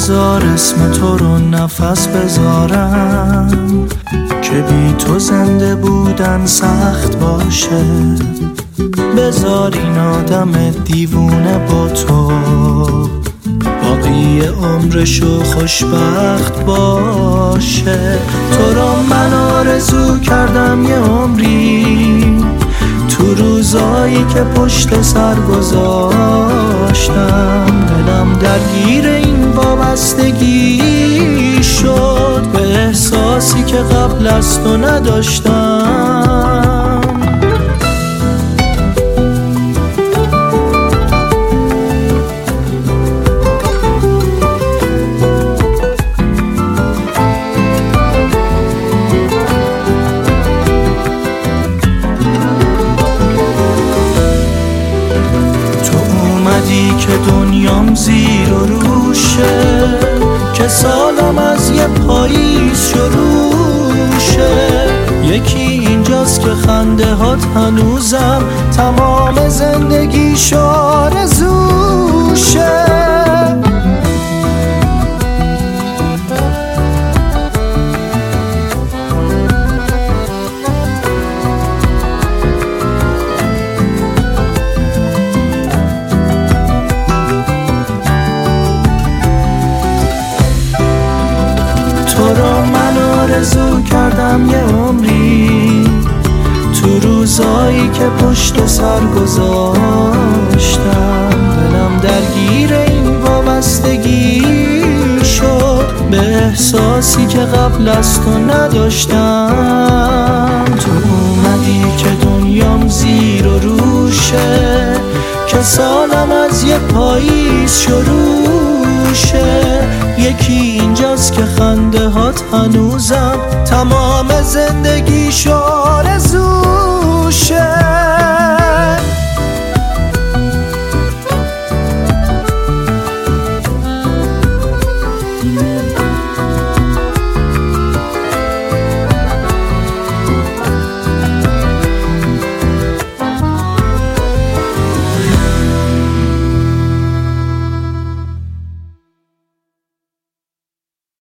بذار اسم تو رو نفس بذارم که بی تو زنده بودن سخت باشه. بذار این آدم دیوونه با تو باقی عمرشو خوشبخت باشه. تو رو من آرزو کردم یه عمری، تو روزایی که پشت سر گذاشتم. دلم درگیر این وابستگی شد به احساسی که قبل از تو نداشتم. که دنیام زیر و روشه، که سالم از یه پاییز شروشه. یکی اینجاست که خنده هات هنوزم تمام زندگیش آرزوشه. تو رو من آرزو کردم یه عمری، تو روزایی که پشت سر گذاشتم. دلم درگیر این وابستگی شد به احساسی که قبل از تو نداشتم. تو اومدی که دنیام زیر و روشه، که سالم از یه پاییز شروشه. یکی اینجاست که خنده هات هنوزم تمام زندگی شد